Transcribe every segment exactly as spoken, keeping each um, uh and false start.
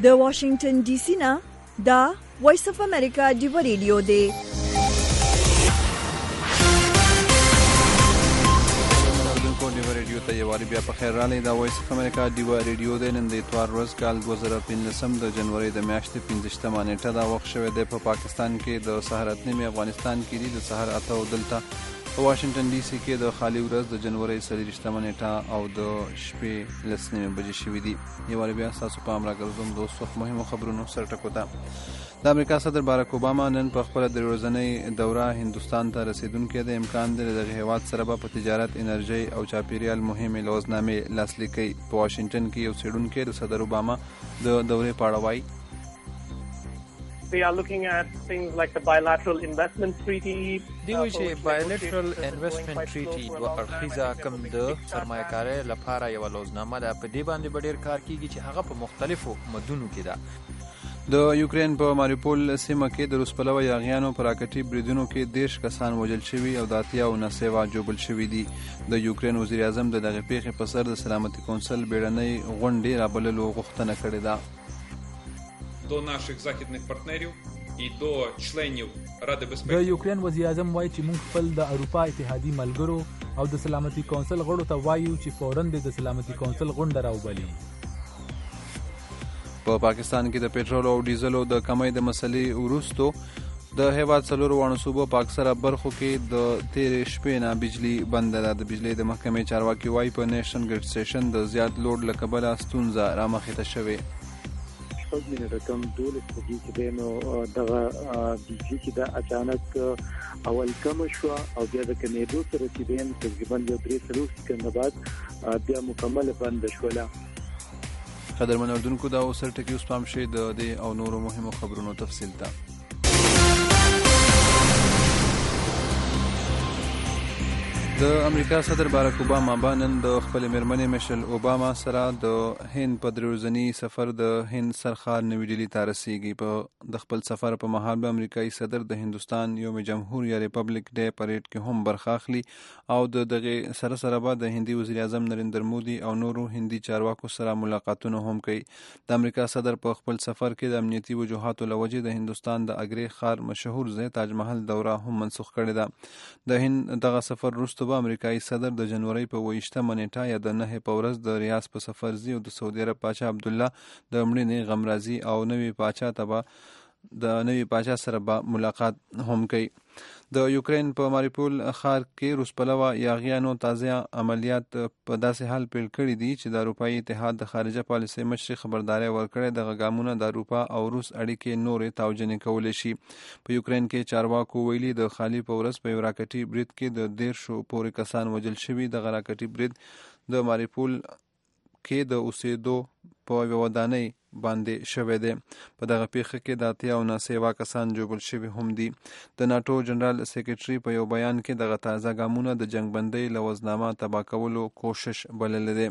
د واشنگټن ډي سي نه دا وایس اف امریکا دیو ریډیو دی. دیو ریډیو ته یو واری بیا په خیر راغلی. دا وایس اف امریکا دیو ریډیو دی. نن د اتوار ورځ کال دوه زره پنځلسم د جنوري د میاشتې پنځه نیټه دا وخت شوی دی. په پاکستان کې د سحر اته نیمې، افغانستان کې دی د سحر اته او دلته په واشنگټن ډي سي کې د خالي ورځ د جنوري څلېرویشتمه نیټه او د شپې لس نیمې بجې شوي دي. یو واری بیا ستاسو پام راګرځوم د اوس وخت مهمو خبرونو سرټکو ته. د امریکا صدر باراک اوباما نن په خپله درې ورځنۍ دوره هندوستان ته رسیدونکی دی. امکان دی له دغه هیواد سره به په تجارت، انرژۍ او چاپیریال مهمې لوزنامې لاسلیک کوي. په واشنګټن کې یو څېړونکی د صدر اوباما د دورې په اړه وایي They are looking at things like the bilateral investment treaty. دیوی چې bilateral investment treaty دوه اړخیزه کم د سرمایه‌کارۍ لپاره یوه لوزنامه ده. په دې باندې به ډېر کار کیږي چې هغه په مختلفو مدونو کې ده. د یوکرین په ماریپول سیمه کې د روس پلوه یاغیانو په راکټي بریدونو کې دېرش کسان وژل شوي او د اتیاو نه سیوا جوبل شوي دي. د یوکرین وزیر اعظم د دغې پیښې په سر د سلامتي کونسل بیړنۍ غونډې رابللو غوښتنه کړې ده. до наших західних партнерів і до членів Ради безпеки. د یوکرین وزیر اعظم وایي چې موږ خپل د اروپا اتحادي ملګرو او د سلامتي کونسل غړو ته وایو چې فوراً د سلامتي کونسل غونډه راوبلي. په پاکستان کې د پېټرول او ډیزلو د کمۍ د مسلې وروستو د هیواد څلورو واړو صوبو په اکثره برخو کې د تېرې شپې نه بجلي بنده ده. د بجلۍ د محکمې چارواکي وایي په نیشنل ګریډ سټیشن د زیات لوډ له کبله ستونزه رامخې ته شوې. شپږ مینه رقم دولس بجې چې دی نو دغه بجلي چې ده اچانک اول کمه شوه او بیا د کمېدو سره چې دی تقریبا یو درې څلور سکنده بعد بیا مکمله بنده شوله. قدرمن اردونکو دا اوس ټکي اوس پام شي د دې او نورو مهمو خبرونو تفصیل ته. د امریکا صدر باراک اوباما به نن د خپلې مېرمنې میشل اوباما سره د هند په درې ورځني سفر د هند سرخار نوي ډیلي ته رسیږي. په د خپل سفر په مهال به امریکایي صدر د هندوستان یوم جمهور یا ریپبلیک ډے پریډ کې هم برخه اخلي او د دغه سره سره به د هندي وزیر اعظم نریندر مودي او نورو هندي چارواکو سره ملاقاتونه هم کوي. د امریکا صدر په خپل سفر کې د امنیتي وجوهاتو له وجې د هندوستان د اګرې ښار مشهور ځای تاج محل دوره هم منسوخ کړې ده. د هند دغه سفر وروسته به امریکایي صدر د جنوري په اوویشتمه نیټه یا د نهې په ورځ د ریاض په سفر ځي او د سعودي عرب پاچا عبدالله د مړینې غمرازي او نوي پاچا ته به د نوي پاچا سره به ملاقات هم کوي. د یوکرین په ماریپول ښار کې روس پلوه یاغیانو تازه عملیات په داسې حال پیل کړي دي چې د اروپایي اتحاد د خارجه پالیسۍ مشري خبرداری ورکړې دغه ګامونه د اروپا او روس اړیکې نورې توجنې کولی شي. په یوکرین کې چارواکو ویلي د خالي په ورځ په یو راکټي برید کې د دېرشو پورې کسان وژل شوي. دغه راکټي برید د ماریپول کې د اوسېدو په یوه ودانۍ باندې شوی دی. په دغه پیښه کې د اتیا او نه سیوا کسان جوړل شوي هم دي. د ناټو جنرال سیکرټري په یو بیان کې دغه تازه ګامونه د جنګ بندۍ لوزنامه تباه کولو کوشش بللی دی.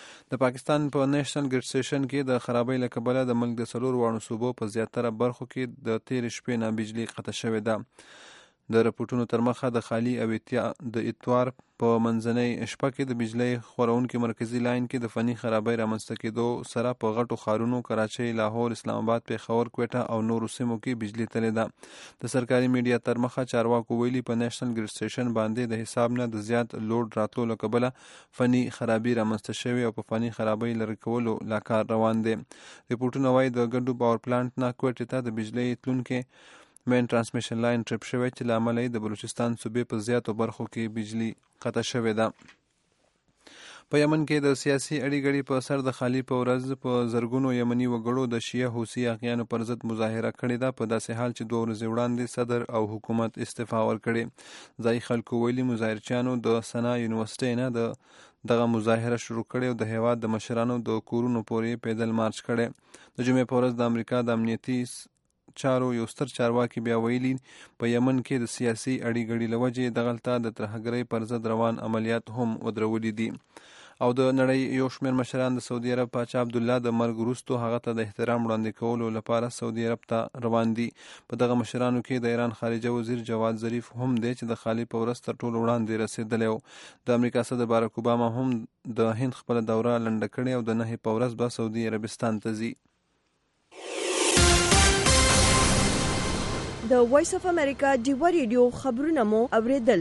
د پاکستان په نیشنل ګریډ سټیشن کې د خرابۍ له کبله د ملک د څلورو واړو صوبو په زیاتره برخو کې د تېرې شپې نه بجلي قطع شوې ده. د رپورټونو تر مخه د خالي او د اتوار په منځنۍ شپه کې د بجلۍ خورونکي مرکزي لاین کې د فني خرابۍ رامنځته کېدو سره په غټو ښارونو کراچۍ، لاهور، اسلام آباد، پیښور، کوټه او نورو سیمو کې بجلي تللې ده. د سرکاري میډیا تر مخه چارواکو ویلي په نیشنل ګریډ سټیشن باندې د حساب نه د زیات لوډ راتلو له کبله فني خرابي رامنځته شوې او په فني خرابۍ لرې کولو لا کار روان دی. رپورټونه وایي د ګډو باور پلانټ نه کوټې ته د بجلۍ تلونکي مین ترانسمیشن لاین ټریپ شوی چې له امله یې د بلوچستان صوبې په زیاتو برخو کې بجلي قطع شوې ده. په یمن کې د سیاسي اړیګړي په سر د خالي په ورځ په زرګونو یمني وګړو د شیعه حوثي یاغیانو پر ضد مظاهره کړې ده. په داسې حال چې دوه ورځې وړاندې صدر او حکومت استعفا ورکړې. ځایي خلکو ویلي مظاهرچیانو د سنا یونیورسټۍ نه د دغه مظاهره شروع کړې او د هیواد د مشرانو د کورونو پورې پیدل مارچ کړی. د جمعې په ورځ د امریکا د امنیتي چارو یو ستر چارواکي بیا ویلي په یمن کې د سیاسي اړیګړي له وجې دغلته د ترهګرۍ پر ضد روان عملیات هم ودرولي دي. او د نړۍ یو شمېر مشران د سعودي عرب پاچا عبدالله د مرګ وروستو هغه ته د احترام وړاندې کولو لپاره سعودي عرب ته روان دي. په دغه مشرانو کې د ایران خارجه وزیر جواد ظریف هم دی چې د خالي په ورځ تر ټولو وړاندې رسېدلی و. د امریکا صدر باراک اوباما هم د هند خپله دوره لنډه کړې او د نهې په ورځ به سعودي عربستان ته ځي. د وایس اف امریکا ډیوا ریډیو خبرونه مو اوریدل.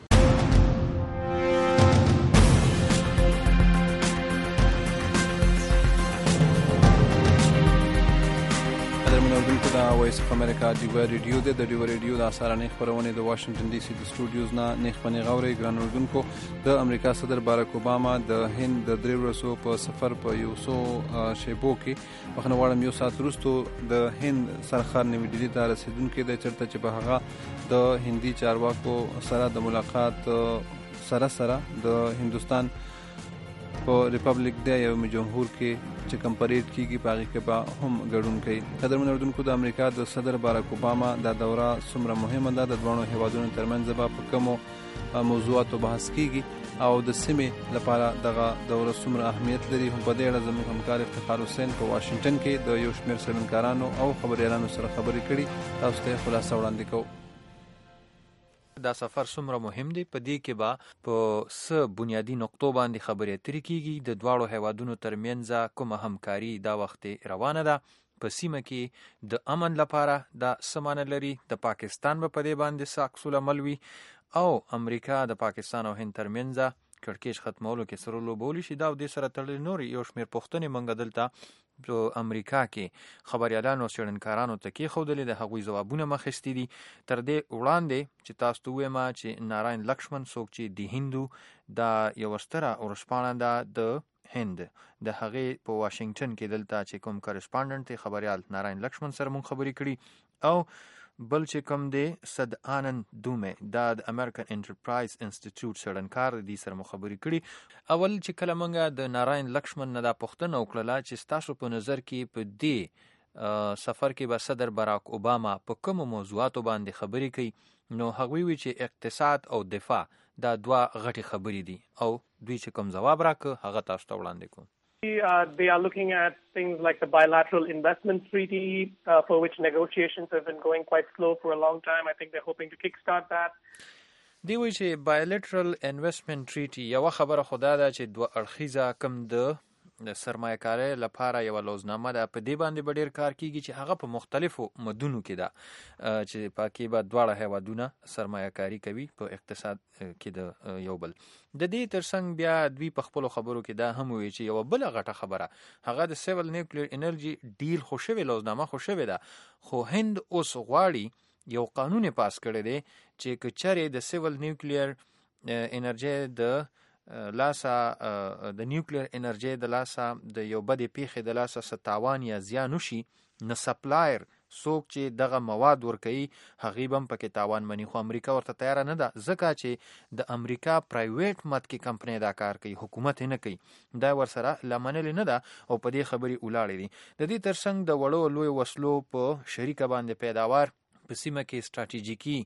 د وایس اف امریکا ډیوا ریډیو د ډیوا ریډیو د سارنې خبرونه د واشنگټن ډي سي د سټوډیوز نه نیخ پنی غوري ګران اردوونکو. د امریکا صدر باراک اوباما د هند د درې ورځو په سفر په یو څو شیبو کې وخت غواړم یو ساعت وروسته د هند سرخار نیوی ډیلی ته رسیدونکو د چرته چې په هغه د هندي چارواکو سره د ملاقات سره سره د هندستان په ریپبلیک ډے یوم جمهور کې چې کوم پریډ کیږي په هغه کې به هم ګډون کوي. قدرمن اردوونکو د امریکا د صدر باراک اوباما د دوره څومره مهمه ده د دوه هیوادونو ترمنځ به په کومو موضوعاتو بحث کیږي او د سیمې لپاره دغه دوره څومره اهمیت لري هم په دې اړه زموږ همکار افتخار حسین په واشنگټن کې د یو شمېر سمینکارانو او خبريالانو سره خبرې کړي. تاسو ته خلاصه وړاندې کوو. دا سفر څومره مهم دی په دې کې به په څه بنیادی نقطو باندې خبرې اترې کیږي. د دواړو هیوادونو ترمنځ کومه همکاري دا وخت روانه ده په سیمه کې د امن لپاره دا سمانه لري. د پاکستان په پدې باندې ساکس العمل وي او امریکا د پاکستان او هند ترمنځ کړکېچ ختمولو کې سره لوبول شي. دا د سره تړلې نور یو شمېر پوښتنې منګ دلته په امریکا کې خبريالانو څېړنکارانو ته کې خودلې د هغوی ځوابونه مخستي دي. تر دې وړاندې چې تاسو ته وایم چې ناراین لکشمن څوک چې د هندو دا یو ستره ورسپانه ده د هند د هغې په واشنگټن کې دلته چې کوم کرسپانډنټ خبريال ناراین لکشمن سره مونږ خبرې کړي او بل چې کوم دی صد آنند دومه دا د امریکن انټرپرایز انسټیټیوټ څېړنکار دی سره مخبري کړي. اول چې کله موږ د ناراین لکشمن نه دا پوښتنه وکړله چې ستاسو په نظر کې په دې سفر کې به صدر باراک اوباما په کومو موضوعاتو باندې خبرې کوي نو هغوی وی چې اقتصاد او دفاع دا دوه غټي خبرې دي او دوی چې کوم ځواب راکړ هغه تاسو ته وړاندې کوم. Uh, they are looking at things like the bilateral investment treaty, uh, for which negotiations have been going quite slow for a long time. I think they're hoping to kickstart that. دی وی چې bilateral investment treaty یو خبره خدا ده چې دوه اړخیزه کم د سرمایه کارۍ لپاره یو لوزنامه ده په دې باندې به ډېر کار کیږي چې هغه په مختلفو مدونو کې ده چې پکې به دواړه هیوادونه سرمایه کاري کوي په اقتصاد کې د یو بل. د دې ترڅنګ بیا دوی په خپلو خبرو کې دا هم وایي چې یوه بله غټه خبره هغه د سیول نیوکلیر انرژي ډیل خو شوې لوزنامه خو شوې ده خو هند اوس غواړي یو قانون پاس کړی دی چې که چېرې د سیول نیوکلیر انرژي د لاسه د نیوکلیر انرژي د لاسه د یو بدې پیښې د لاسه څه تاوان یا زیان وشي نو سپلایر څوک چې دغه مواد ورکوي هغې به هم پکې تاوان مني. خو امریکا ورته تیاره نه ده ځکه چې د امریکا پرایویټ مدکې کمپنۍ دا کار کوي حکومت یې نه کوي. دا ورسره لا منلې نه ده او په دې خبرې ولاړې دي. د دې ترڅنګ د وړو لوی وسلو په شریکه باندې پیداوار په سیمه کې ستراتیژیکي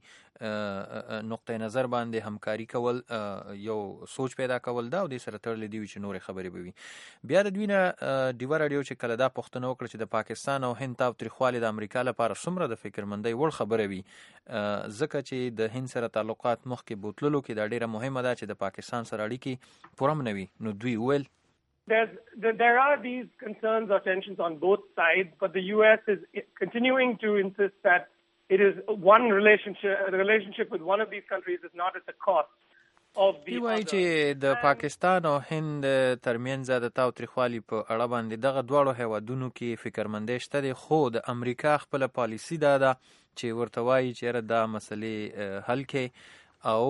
نقطه نظر باندې همکاري کول یو سوچ پیدا کول دا او دې سره تړلې دي چې نورې خبرې به وي. بیا د دوی نه ډیوا راډیو چې کله دا پوښتنه وکړه چې د پاکستان او هند تاوتریخوالي د امریکا لپاره څومره د فکرمندۍ وړ خبره وي ځکه چې د هند سره تعلقات مخکې بوتللو کې دا ډیره مهمه ده چې د پاکستان سره اړیکې پوره هم نه وي. نو دوی ویل There's, there are these concerns or tensions on both sides, but the U S is continuing to insist that it is one relationship, a relationship with one of these countries is not at the cost of the other. وایي چې د پاکستان او هند ترمنځ د تاوتریخوالي په اړه باندې دغه دواړو هیوادونو کې فکرمندۍ شته دی خو د امریکا خپله پالیسي دا ده چې ورته وایي چې دا مسلې حل کړي او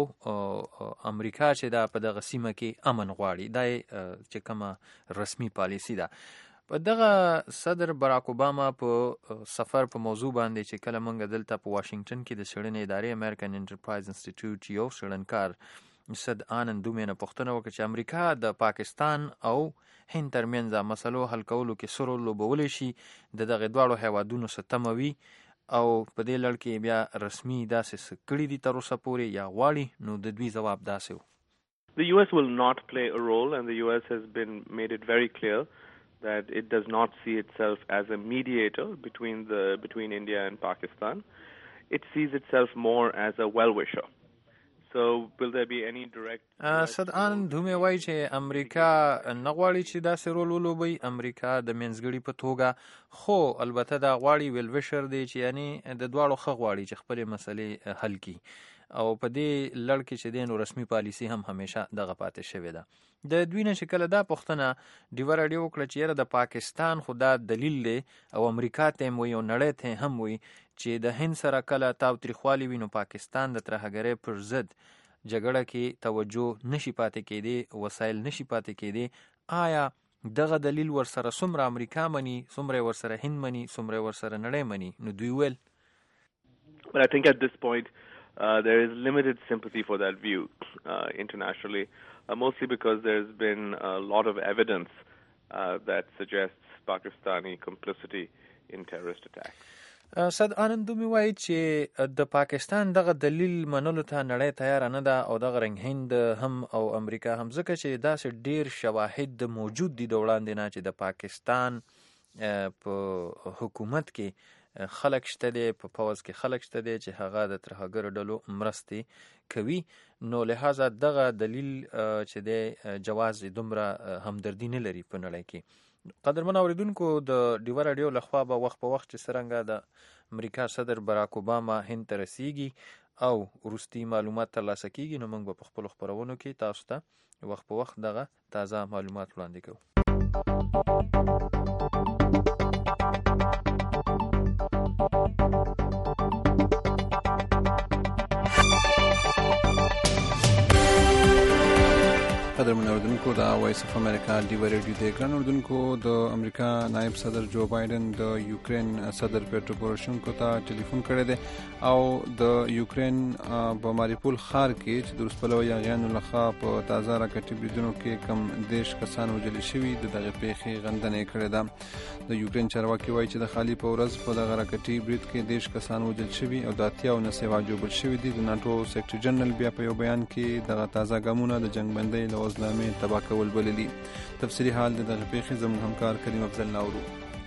امریکا چې دا په دغه سیمه کې امن غواړي. دا چې کومه رسمي پالیسي ده. په دغه صدر باراک اوباما په سفر په موضوع باندې چې کله موږ دلته په واشنگټن کې د څېړنې ادارې امریکن انټرپرایز انسټیټیوټ یو څېړنکار صد آنند دومه نه پوښتنه وکړه چې امریکا د پاکستان او هند ترمنځ مسلو حل کولو کې څه رول لوبولی شي د دغه دواړو هیوادونو څه تمه وي او په دې لړ کې بیا رسمي داسې څه کړي دي تر اوسه پورې یا غواړي. نو د دوی ځواب داسې و. The U S will not play a role and the U S has been made it very clear that it does not see itself as a mediator between the between India and Pakistan. It sees itself more as a well-wisher. So will there be any direct صدعان دومې وایي چې امریکا نه غواړي چې داسې رول ولوبوي، امریکا د منځګړي په توګه، خو البته دا غواړي ویلوشر دی چې یعنی د دواړو ښه غواړي چې خپلې مسلې حل کړي، او په دې لړ کې چې دی نو رسمي پالیسي هم همیشه دغه پاتې شوې ده. د دوی نه چې کله دا پوښتنه ډیوه راډیو وکړه چې یاره د پاکستان خو دا دلیل دی او امریکا ته هم وایي او نړۍ ته هم وایي چې د هند سره کله تاوتریخوالی وي نو پاکستان د ترهګرۍ پر ضد جګړه کې توجه نشي پاتې کېدی، وسایل نشي پاتې کېدی، آیا دغه دلیل ورسره څومره امریکا مني، څومره ورسره هند مني، څومره ورسره نړۍ مني؟ نو دوی ویل But I think at this point uh, there is limited sympathy for that view uh, internationally, uh, mostly because there's been a lot of evidence uh, that suggests Pakistani complicity in terrorist attacks. صد آنندومی وایي چې د پاکستان دغه دلیل منلو ته نړۍ تیار نه ده او دغه رنګ هند هم او امریکا هم، ځکه چې داسې ډیر شواهد موجود دي د وړاندې نه چې د پاکستان په حکومت کې خلک شته دي، په پوځ کې خلک شته دي چې هغه د ترهګرو ډلو مرستې کوي، نو لہذا دغه دلیل چې دی جواز دومره همدردي نه لري په نړۍ کې. قدرمن اوریدونکو، د ډیوه راډیو لخوا به وخت په وخت چې څرنګه د امریکا صدر باراک اوباما هند ته رسیږي او وروستي معلومات ترلاسه کیږي، نو موږ به په خپلو خپرونو کې تاسو ته وخت په وخت دغه تازه معلومات وړاندې کوو. قدرمن اوریدونکو، د وایس اف امریکا ډیوه راډیو د ګران اوریدونکو، د امریکا نائب صدر جو بایدن د یوکرین صدر پیټرو پوروشنکو ته ټلیفون کړی دی او د یوکرین په ماریپول ښار کې چې د روسپلوي یاغیانو لخوا په تازه راکټي بریدونو کې کم دېرش کسان وژل شوي د دغه پیښې غندنه یې کړې ده. د یوکرین چارواکي وایي چې د خالي په ورځ په دغه راکټي برید کې دېرش کسان وژل شوي او د اتیاو نه سیوا جوړ شوي دي. د ناټو سیکرټري جنرال بیا په یو بیان کې دغه تازه ګامونه د جنگ بندۍ له وزلامې تباه کول بللي. تفصیلي حال د دغه پیښې زموږ همکار کریم افضل ناورو.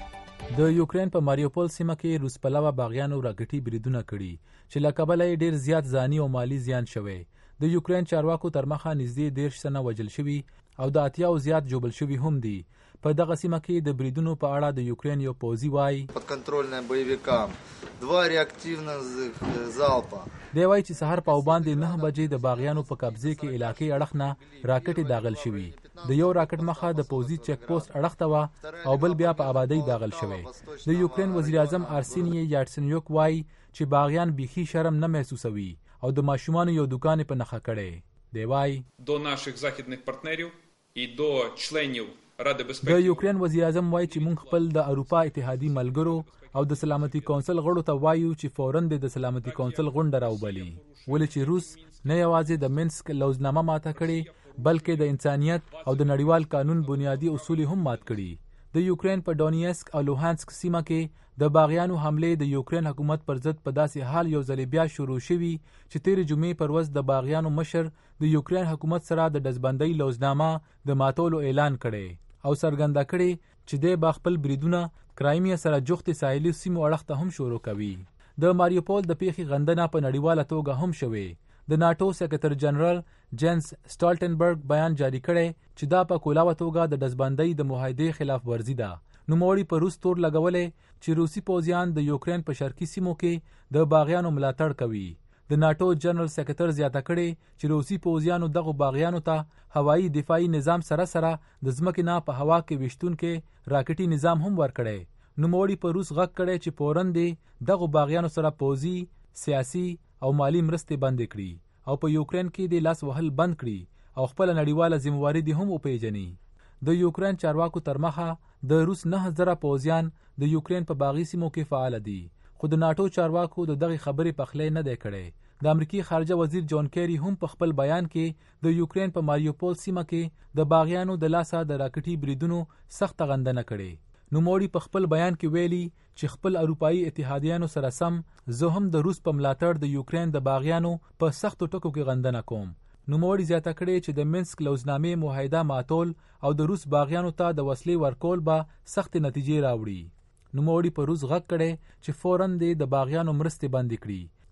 د یوکرین په ماریوپول سیمه کې روسپلوه باغیانو راکټي بریدونه کړي چې له کبله یې ډیر زیات ځاني او مالی زیان شوی. د یوکرین چارواکو تر مخه نږدې دېرش تنه وژل شوي او د اتیاو زیات ژوبل شوي هم دي. په دغه سیمه کې د بریدونو په اړه د یوکرین یو پوځي وایي подконтрольным боевикам два реактивных залпа. دی وایي چې سهار په باندې نه بجې د باغیانو په قبضه کې علاقې اړخ نه راکټ داغل شوي. د یو راکټ مخه د پوځي چیک پوسټ اړخ ته و او بل بیا په آبادی داغل شوی. د یوکرین وزیر اعظم ارسینی یاتسنیوک وایي چې باغیان بيخي شرم نه محسوسوي او د ماشومان یو دکان په نخښه کړي. دی وایي до наших західних партнерів і до членів Ради безпеки. د یوکرین وزیر اعظم وایي چې موږ خپل د اروپا اتحادي ملګرو او د سلامتي کونسل غړو ته وایو چې فوراً د سلامتي کونسل غونډه راوبلي، ولې چې روس نه یوازې د منسک لوزنامه ماته کړي بلکې د انسانیت او د نړیوال قانون بنیادی اصول هم مات کړي. د یوکرین په ډونیسک او لوهانسک سیمه کې د باغیانو حمله د یوکرین حکومت پر ضد په داسې حال یو ځل بیا شروع شوي چې تیر جمعې پر ورځ د باغیانو مشر د یوکرین حکومت سره د ډزبندۍ لوزنامه د ماتولو اعلان کړي او څرګنده کړي چې د با خپل بریدونه کرایمیا سره جوخت ساحلي سیمو اړخ ته هم شروع کوي. د ماریوپول د پیښې غندنه په نړیواله توګه هم شوې. د ناټو سیکرټر جنرال جنس سټالټنبرګ بیان جاری کړی چې دا په کولاوه توګه د ډزبندۍ د معاهدې خلاف ورزي ده. نوموړي په روس تور لګولې چې روسي پوځیان د یوکرین په شرقي سیمو کې د باغیانو ملاتړ کوي. د ناټو جنرال سیکرټر زیاته کړي چې روسي پوځیانو دغه باغیانو ته هوایي دفاعي نظام سره سره د ځمکې نه په هوا کې وشتونکې راکټي نظام هم ورکړي. نوموړي په روس غږ کړی چې فوراً دې دغه باغیانو سره پوځي، سیاسي او مالی مرستې بندې کړي او په یوکرین کې د لاس وهل بند کړي او خپل نړیواله ذمہواري دې هم وپیژني. د یوکرین چارواکو تر مخه د روس نه زره پوځیان د یوکرین په باغي سیمو کې فعال دي، خو د ناټو چارواکو د دغه خبرې پخلی نه دی کړی. د امریکای خارجه وزیر جون کیری هم په خپل بیان کې د یوکرین په ماریوپول سیمه کې د باغیانو د لاسه د راکټي بریدونو سخت غندنه کړي. نوموړي په خپل بیان کې ویلي چې خپل اروپایي اتحادیانو سره سم زه هم د روس په ملاتړ د یوکرین د باغیانو په سختو ټکو کې غندنه کوم. نوموړي زیاته کړي چې د منسک لوزنامې معاهده ماتول او د روس باغیانو ته د وسلې ورکول به سخت نتیجې راوړي. نوموړي په روس غږ کړي چې فوراً د باغیانو مرستې بندې کړي.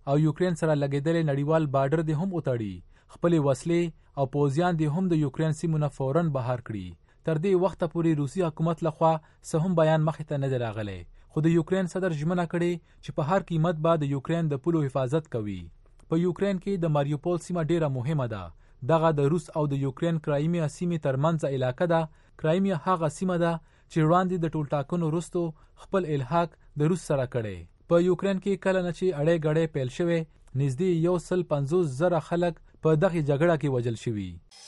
او یوکرین سره لګېدلې نړیوال بارډر دې هم وتړي، خپلې وسلې او پوځیان دې هم د یوکرین سیمو نه فوراً بهر کړي. تر دې وخته پورې روسي حکومت لخوا څه هم بیان مخې ته نه دی راغلی، خو د یوکرین صدر ژمنه کړې چې په هر قیمت به د یوکرین د پولو حفاظت کوي. په یوکرین کې د ماریوپول سیمه ډیره مهمه ده. دغه د روس او د یوکرین کرایمیا سیمې ترمنځ علاقه ده. کرایمیا هغه سیمه ده چې وړاندې د ټولټاکنو وروسته خپل الحاق د روس سره کړی. په یوکرین کې کله نه چې اړې غړې پیل شوې، نږدې یو سل پنځوس زره خلک په دغه جګړه کې وژل شوي.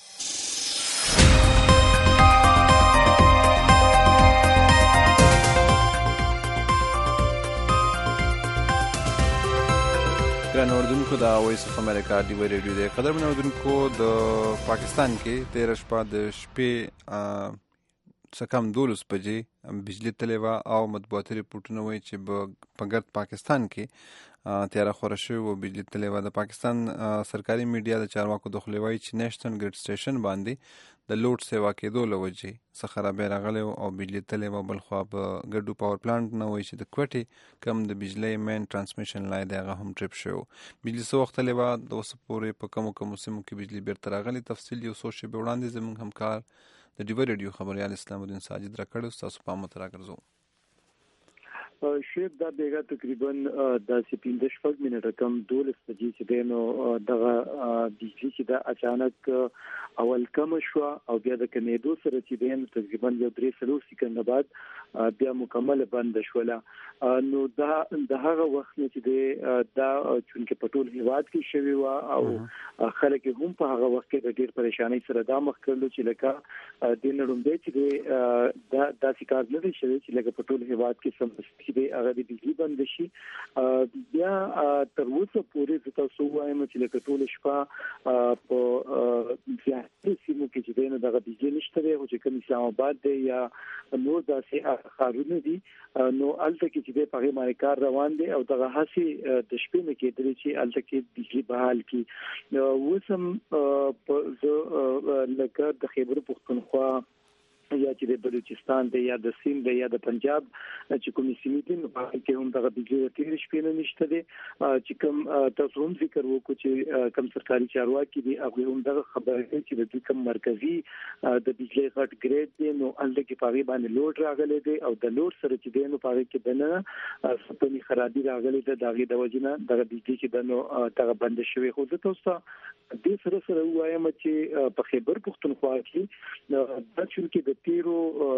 ګران اوردونکو د وایس اف امریکا ډیو ریډیو دی. قدرمن اوردونکو، د پاکستان کې تیره شپه د شپې څه کم دولس بجې بجلی تللی وه او مطبوعاتي رپورټونه وایي چې په ګرد پاکستان کې تیاره خوره شوې وه، بجلی تللی وه. د پاکستان سرکاري میډیا د چارواکو د خولې وایي چې نیشنل ګریډ سټیشن باندې د لوډ سیوا کېدو له وجې څه خرابۍ راغلی او بجلی تللی وه. بلخوا په ګډو پاور پلانټ نه وایي چې د کوټې کم د بجلی مین ټرانسمیشن لاین دی هغه هم ټریپ شوی و. بجلی څه وخت تللی وه، د اوسه پورې په کمو کمو سیمو کې بجلی بیرته راغلی. تفصیل یو څو شېبې وړاندې زموږ همکار د ډیو ریډیو خبریال اسلام الدین ساجد راکړی، ستاسو پام ته راګرځو. شیب دا بیګه تقریبا د سپینده شپږ منټه کم دولس بجې چې دی نو دغه بجلی چې دا اچانک اول کم شو او بیا د کمیدو سره چې دی نو تقریبا یو درې څلور سکند بعد بیا مکمل بند شوله. نو دا د هغه وخت چې دی دا چونکه په ټول هیواد کې شوی و او خلک هم په هغه وخت کې د ډېر پریشانی سره دا مخ کړل چې لکه د نړم دی چې دی دا داسې کار نه دی شوی چې لکه په ټول هیواد کې سم دی هغه د بجلی بند شي. بیا تر اوسه پورې زه تاسو وایم چې لکه ټول شپه په ځینې سیمو کې چې دی نو دغه بجلی نشته دی، خو چې کوم اسلام آباد دی یا نور داسې ښارونه دي نو هلته کې چې دی په هغې باندې کار روان دی او دغه هسې د شپې نه کېدلی چې هلته کې بجلی بحال کړي. اوس هم زه لکه د خیبر پښتونخوا یا چې د بلوچستان دی یا د سیند دی یا د پنجاب چې کومې سیمې دي نو په کې هم دغه بجلی د تېرې شپې نه نشته دی. چې کوم تاسو هم ذکر وکړو چې کوم سرکاري چارواکي دي هغوی هم دغه خبره کوي چې د دوی کوم مرکزي د بجلی غټ ګریډ دی نو هلته کې په هغې باندې لوډ راغلی دی او د لوډ سره چې دی نو په هغې کې دننه سپنې خرابي راغلې ده، د هغې د وجې نه دغه بجلی چې ده نو دغه بنده شوې. خو زه تاسو ته دې سره سره ووایم چې په خیبر پښتونخوا کې دا چونکې د تیرو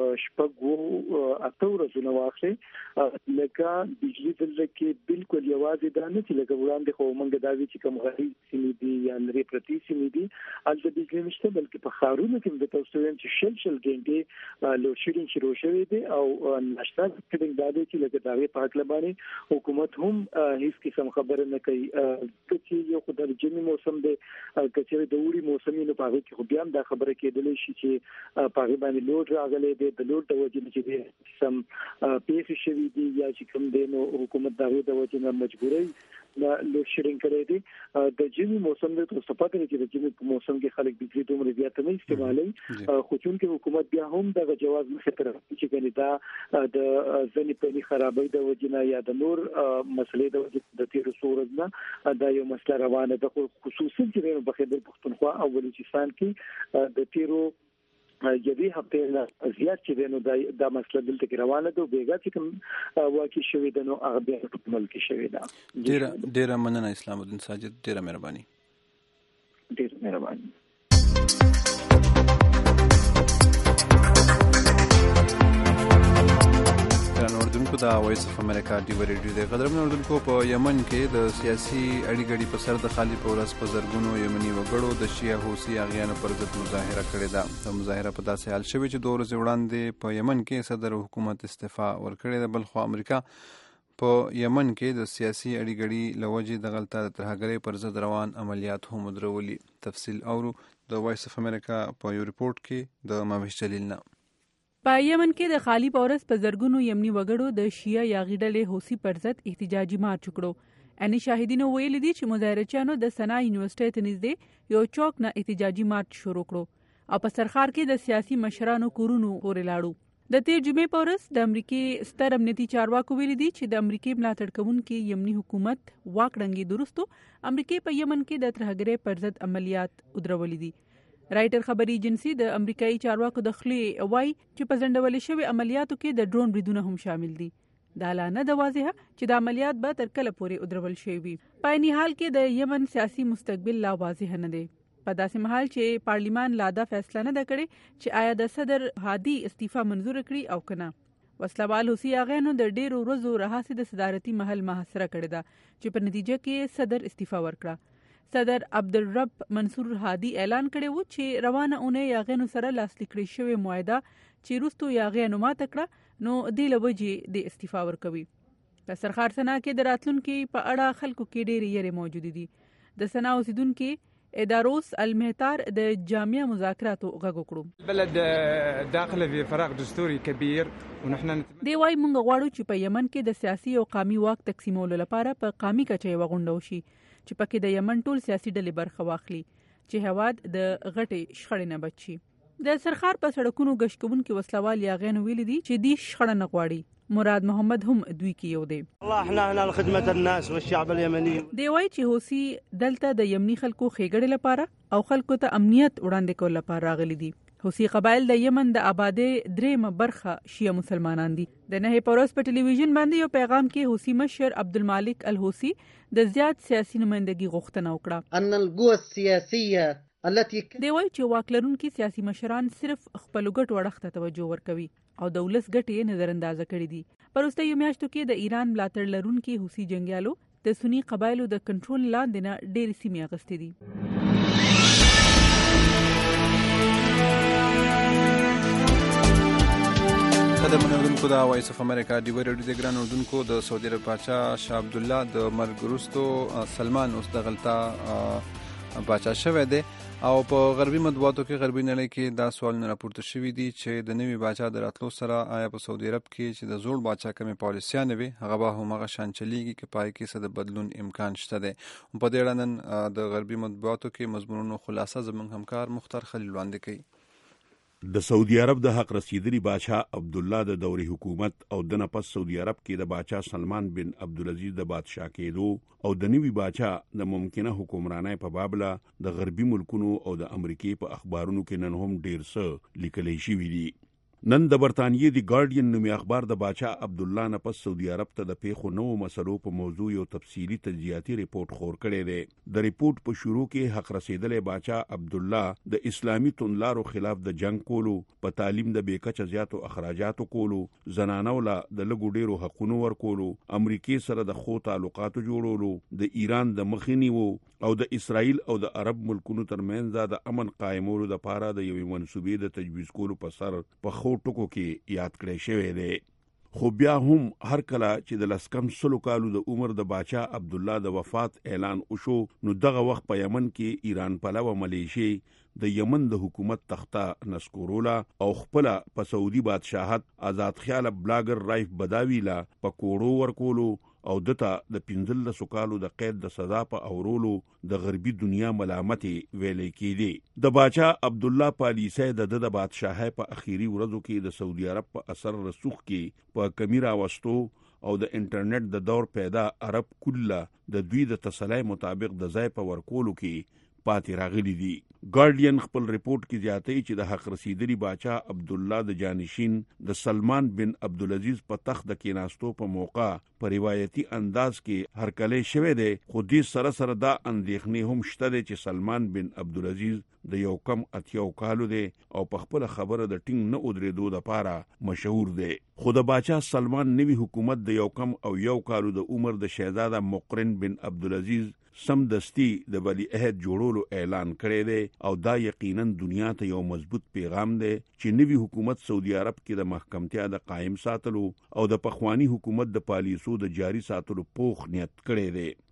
شپږو اته ورځو نه واخلې لکه بجلی دلته کې بالکل یوازې دا نه چې لکه وړاندې خو موږ دا وی چې کوم غریب سیمې دي یا لرې پرتې سیمې دي هلته بجلی نشته، بلکې په ښارونو کې د تاسو وایم چې شل شل ګنټې لوډ شیډینګ شروع شوی دی او ناشته کېدل دا دی چې لکه د هغې په هکله باندې حکومت هم هیڅ قسم خبره نه کوي. که چې یو خو د ژمي موسم دی، که چېرې د اوړي موسم وي نو په هغې کې خو بیا هم دا خبره کېدلی شي چې په هغې باندې لوډ راغلی دی، د لوډ د وجې نه چې دی سم پیښې شوي دي یا چې کوم دی نو حکومت د هغې د وجې نه مجبورۍ لوډ شیډینګ کړی دی. د ژمي موسم دی تاسو ته پته دی چې د ژمي په موسم کې خلک بجلي دومره زیاته نه استعمالوي، خو چونکې حکومت بیا هم دغه جواز مخې ته راوړي چې ګنې دا د ځینې پني خرابۍ د وجې نه یا د نور مسلې د وجې د تېرو څو ورځو نه دا یو مسله روانه ده. خو خصوصا چې په خیبر پښتونخوا او بلوچستان کې د تېرو یوې هفتې نه زیات چې دی نو دا مسله دلته کې روانه ده او بېګا چې کوم واقع شوې ده نو هغه بیا په عمل کې شوې ده. ډېره ډېره مننه اسلام الدین ساجد، ډېره مهرباني. ډېره مهرباني. اوردونکو د وایس اف امریکا ډیو ریډیو دی. قدرمن اوردونکو، په یمن کې د سیاسي اړې غړي په سر د خالي په ورځ په زرګونو یمني وګړو د شیعه حوثي اغیانو پر ضد مظاهره کړې ده. د مظاهره په داسې حال شوې چې دوه ورځې وړاندې په یمن کې صدر حکومت استعفا ورکړې ده. بلخوا امریکا په یمن کې د سیاسي اړې غړي له وجې دغلته د ترهګرۍ پر ضد روان عملیات هم ودرولي. تفصیل اورو د وایس اف امریکا په یو ریپورټ کې د ماویش جلیل نه. په یمن کې د خالی پورس په زرګونو یمني وګړو د شیعه یاغي ډلې حوثي پر ضد احتجاجي مارچ وکړو. اني شاهدینو ویلي دي چې مظاهرچیانو د سنا یونیورسيټي ته نږدې یو چوک نه احتجاجي مارچ شروع کړو او په سرخار کې د سیاسي مشرانو کورونو پورې لاړو. د تیر جمعې په ورځ د امریکای ستر امنیتي چارواکو ویلي دي چې د امریکای ملاتړ کوونکي یمني حکومت واک ډنګېدو وروسته امریکای په یمن کې د ترهګرۍ پر ضد عملیات ودرولي دي. رایټر خبري ایجنسي د امریکایي چارواکو د خولې وایي چې په ځنډولې شوي عملیاتو کې د ډرون بریدونه هم شامل دي. دا لا نه ده واضحه چې د عملیات به تر کله پورې ودرول شوي وي. په عیني حال کې د یمن سیاسي مستقبل لا واضح نه دی. په داسې مهال چې پارلیمان لا دا فیصله نه ده کړې چې آیا د صدر هادي استعفا منظور کړي او کنه. وسلوال حوثي اغانو د ډیرو ورځو راهیسې د صدارتي محل محاصره کړې ده چې په نتیجه کې صدر استعفا ورکړه. صدر عبدالرب منصور هادي اعلان کړی و چې روانه اونۍ اغانو سره لاسلیک کړې شوې معاهده چې وروستو اغانو ماته کړه نو دې له وجې د استعفا ورکوي. په سرخار سنا کې د راتلونکي په اړه خلکو کې ډېرې یېرې موجودې دي. د سنا اوسیدونکي اداروس المهتار د جامعه مذاکراتو غږ وکړو. بلد داخله في فراغ دستوري كبير ونحن دی وايي موږ غواړو چې په یمن کې د سیاسي او قومي واک تقسیمولو لپاره په قومي کچه یې وغونډه وشي چې پکې د یمن ټول سیاسي ډلې برخه واخلي چې هواد د غټې شخړې نه بچ شي. د سرخار په سړکونو غش کوونکي وسلوال یاغین ویلي دي چې دی شخړه نه غواړي. مراد محمد هم دوی کې یو دی. الله احنا هنا لخدمه الناس والشعب اليمني. دی وايي چې حوثي دلته د یمني خلکو ښېګړې لپاره او خلکو ته امنیت وړاندې کول لپاره راغلي دي. حوثي قبایل د یمن د آبادې درېمه برخه شیعه مسلمانان دي. د نه پروس په ټلویزیون باندې یو پیغام کې حوثي مشر عبدالمالک الحوثي د زیات سیاسي نمائندګي غوښتنه وکړه. ان القوى السياسيه دی وايي چې واک لرونکي سیاسي مشران صرف خپل ګټو اړخ ته توجه ورکوي او د ولس ګټې نظر اندازه کړي دي. په وروستیو میاشتو کې د ایران ملاتړ لرونکي حوثي جنګیالو د سني قبایلو د کنټرول لاندې نه ډېرې سیمې اخیستې دي. قدرمن اردوونکو د وایس اف امریکا ډیو ریډیو د ګران اردوونکو د سعودي عرب پاچا شاه عبد الله د مرګ وروسته سلمان اوس د غلطه پاچا شوی دی او په غربي مطبوعاتو کې غربي نړۍ کې دا سوالونه راپورته شوي دي چې د نوي باچا د راتلو سره آیا په سعودي عرب کې چې د زوړ باچا کومې پالیسیانې وي هغه به هماغه شان چلیږي که پای کې څه د بدلون امکان شته دی. په دې اړه نن د غربي مطبوعاتو کې مضمونونو خلاصه زموږ همکار مختار خلیل وړاندې کوي. د سعودي عرب د حق رسیدلی باچا عبدالله د دوري حکومت او د نه پس سعودي عرب کې د باچا سلمان بن عبدالعزیز د بادشاه کېدو او د نوي باچا د ممکنه حکمرانۍ په بابله د غربي ملکونو او د امریکای په اخبارونو کې نن هم ډیر څه لیکلی شوي دي. نن د برطانیې دی ګارډین نومي اخبار د باچا عبدالله نه پس سعودي عرب ته د پیښو نوو مسلو په موضوع یو تفصیلي تجزیاتي ریپورت خور کړی دی. د ریپورت په شروع کې حق رسیدلی باچا عبدالله د اسلامي توندلارو خلاف د جنگ کولو، په تعلیم د بیکچه زیاتو اخراجاتو کولو، زنانو له د لږو ډیرو حقونو ورکولو، امریکای سره د ښو تعلقاتو جوړولو، د ایران د مخې نیولو او د اسرائیل او د عرب ملکونو ترمنځ د امن قائمولو لپاره د یوې منصوبې د تجویز کولو په سر په خو ټکو کې یاد کړی شوی دی. خو بیا هم هر کله چې د لسکم سلو کالو د عمر د باچا عبدالله د وفات اعلان وشو نو دغه وخت په یمن کې ایران پلوه ملیشې د یمن د حکومت تخته نسکورولا او خپل په سعودي بادشاہت آزاد خیال بلاګر رایف بداوی لا په کوړو ورکولو او دته د پنځلسو کالو د قید د سزا په اورولو د غربي دنیا ملامتې ویلې کېدې. د باچا عبدالله پالیسۍ د د بادشاہۍ په اخیری ورځو کې د سعودي عرب په اثر رسوخ کې په کمی راوستو او د انټرنیټ د دور پیدا عرب کله د دوی د تسلی مطابق د ځای په ورکولو کې پاتې راغلي دي. ګارډین خپل ریپورت کې زیاتوي چې د حق رسیدلی باچا عبدالله د جانشین د سلمان بن عبدالعزیز په تخت د کېناستو په موقع په روایتي انداز کې هرکلی شوی دی، خو دې سره سره دا اندېښنې هم شته دی چې سلمان بن عبدالعزیز د یو کم اتیاو کالو دی او په خپله خبره د ټینګ نه ودرېدو دپاره مشهور دی. خو د باچا سلمان نوي حکومت د یو کم او یو کالو د عمر د شهزاده مقرن بن عبدالعزیز سم دستی د ولی عہد جوړولو اعلان کړی دی او دا یقینا دنیا ته یو مضبوط پیغام دی چې نوي حکومت سعودي عرب کې د محکمتیا د قائم ساتلو او د پخوانی حکومت د پالیسو د جاری ساتلو پوخ نیت کړی دی.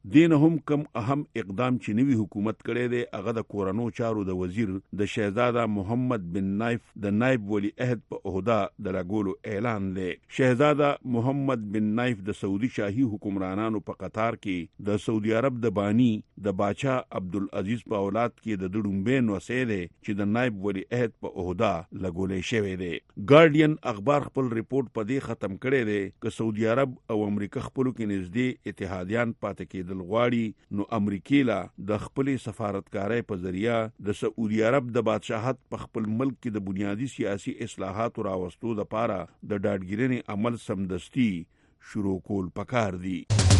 دین هم کم اهم اقدام چې نوی حکومت کړی دی هغه د کورنو چارو د وزیر د شهزاده محمد بن نایف د نائب ولی عہد په عہده د لګولو اعلان دی. شهزاده محمد بن نایف د سعودي شاهي حکمرانانو په قطار کې د سعودي عرب د بانی د باچا عبدالعزیز په اولاد کې د ډومبې نوسې دی چې د نائب ولی عہد په عہده لګولې شوی دی. ګارډین اخبار خپل ریپورت په دې ختم کړی دی چې سعودي عرب او امریکا خپلو کې نږدې اتحادیان پاتې کېدل غواړي نو امریکا لا د خپل سفارتکارۍ په ذریعہ د سعودي عرب د بادشاہت په خپل ملک کې د بنیادی سیاسي اصلاحاتو راوستو لپاره د ډاډګیرنې عمل سمدستي شروع کول پکار دي.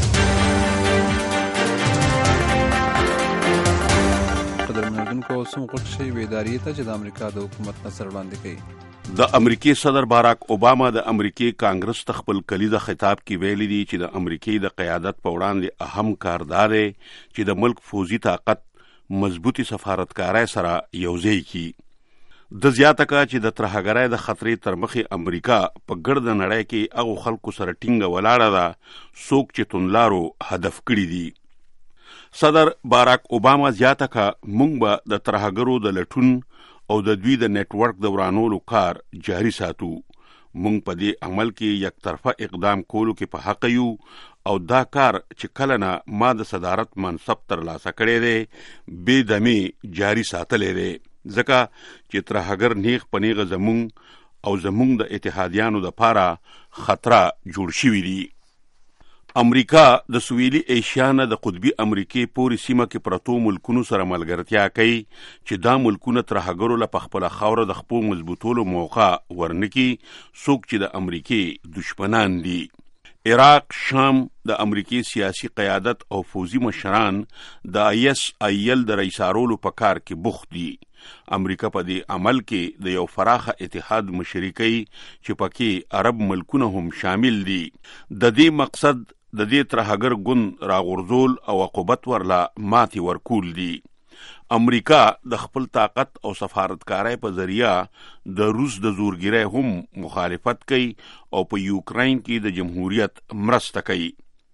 قدرمنونکو سم غوښ شي ویداری ته چې د امریکا د حکومت نظر وړاندې کوي. د امریکای صدر باراک اوباما د امریکای کانګرس ته خپل کلیده خطاب کې ویلي دي چې د امریکای د قیادت په وړاندې اهم کار دا دی چې د ملک فوزي طاقت مضبوطی سفارتکارۍ سره یوځای کی. د زیاته کا چې د ترهګرۍ د خطرې تر مخې امریکا په ګرد نړۍ کې هغه خلکو سره ټینګه ولاړه ده څوک چې تونلارو هدف کړي دي. صدر باراک اوباما زیاته کا مونږ به د ترهګرو د لټون او د دوی د نیټ ورک د ورانولو کار جاری ساتو. مونږ په دې عمل کې یک طرفه اقدام کولو کې په حق یو او دا کار چې کله نه ما د صدارت منصب ترلاسه کړی دی بې دمې جاری ساتلی دی ځکه چې ترهګر نیغ په نیغه زمونږ او زمونږ د اتحادیانو دپاره خطره جوړ شوي دي. امریکا د سویلي ایشیا نه د قطبي امریکې پورې سیمه کې پرتو ملکونو سره ملګرتیا کوي چې دا ملکونه ترهګرو له پخپله خاوره د خپو مضبوطولو موقع ورنکي څوک چې د امریکې دشمنان دي. عراق، شام د امریکې سیاسي قیادت او فوزي مشران د آی ایس آی ایل د رئیسارولو په کار کې بوخت دي. امریکا په دې عمل کې د یو فراخه اتحاد مشري کوي چې پکې عرب ملکونه هم شامل دي. د دې مقصد د دې ترهګر ګوند راغورځول او عقوبت ورلا ماتي ورکول دي. امریکا د خپل طاقت او سفارتکارۍ په ذریعہ د روس د زورګیرۍ هم مخالفت کوي او په یوکراین کې د جمهوریت مرسته کوي.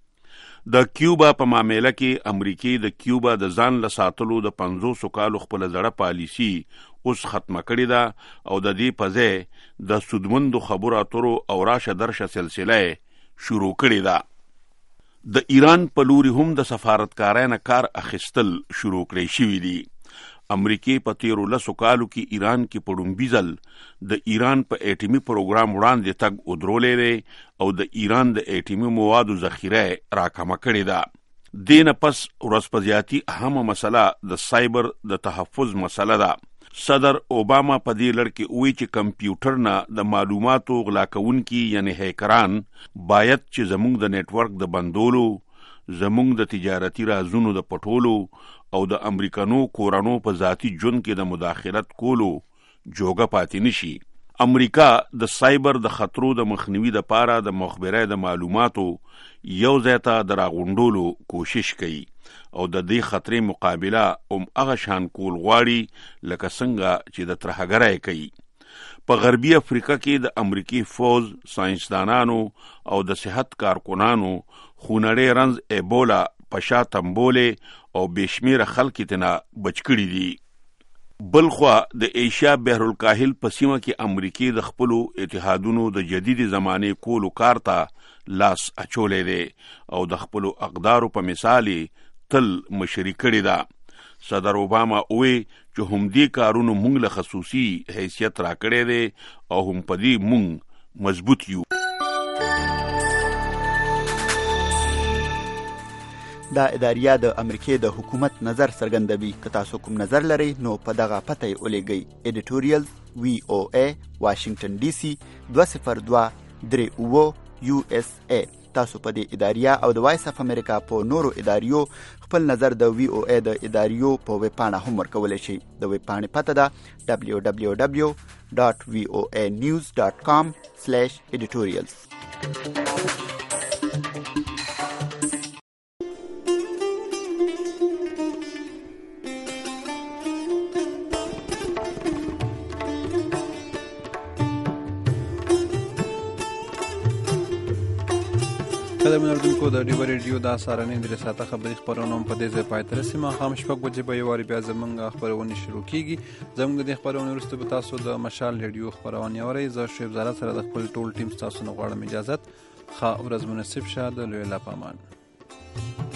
د کیوبا په معامله کې امریکای د کیوبا د ځان له ساتلو د پنځوسو کالو خپل زړه پالیسي اوس ختمه کړې ده او د دې په ځای د سودمندو خبرو اترو او راشه درشه سلسله شروع کړې ده. د ایران په لوري هم د سفارتکارۍ نه کار اخیستل شروع کړی شوي دي. امریکای په تیرو لسو کالو کې ایران کې په ډومبي ځل د ایران په ایټمي پروګرام وړاندې تګ ودرولی دی او د ایران د ایټمي موادو ذخیره راکمه کړې ده. دې نه پس ورځ په زیاتي اهمه مسله د سایبر د تحفظ مسله ده. صدر اوباما په دې لړ کې وایي چې کمپیوټر نه د معلوماتو غلا کوونکي یعنی هیکران باید چې زموږ د نیټ ورک د بندولو، زموږ د تجارتي رازونو د پټولو او د امریکانو کورانو په ذاتی ژوند کې د مداخلت کولو جوګه پاتې نشي. امریکا د سایبر د خطرو د مخنیوي لپاره د مخبرۍ د معلوماتو یو ځای ته د راغونډولو کوشش کوي او د دې خطرې مقابله هم هغه شان کول غواړي لکه څنګه چې د ترهګرۍ کوي. په غربي افریقا کې د امریکای فوز، ساینسدانانو او د صحت کارکنانو خونړی رنځ ایبولا په شا تمبولې او بېشمېره خلک یې ترنه بچ کړي دي. بلخوا د ایشیا بحرالکاهل په سیمه کې امریکای د خپلو اتحادونو د جدید زمانې کولو کار ته لاس اچولی دی او د خپلو اقدارو په مثال تل مشري کړې ده. صدر اوباما وی چې هم دې کارونو مونږ له خصوصي حیثیت راکړی دی او هم په دې مونږ مضبوط یو. دا اداریه د امریکای د حکومت نظر څرګندوي. که تاسو کوم نظر لرئ نو په دغه پته یې ولیږئ. ایډیټوریل وی او ای واشنگټن ډي سي دوه صفر دوه درې اووه یو اس ای. تاسو په دې اداریه او د وایس اف امریکا په نورو اداریو خپل نظر د وی او ای د اداریو په ویب پاڼه هم ورکولی شئ. د ویب پاڼې پته ده ډبلیو ډبلیو ډبلیو ډاټ وی او ای نیوز ډاټ کام سلیش ایډیټوریلز. قدرمن اردوونکو د ډیو ریډیو د سارنې درې ساعته خبري خبرونه په دې ځای پای ته رسي. ماښام شپږ بجې به یو واري بیا زموږ خبرونه شروع کیږي. زموږ د خبرونو وروسته به تاسو د مشال ریډیو خبرونه اورئ. زه شعیب زاده سره د خپل ټول ټیم تاسو نه غواړم اجازه. ښه ورځ مناسب شه. د لوی الله پامان.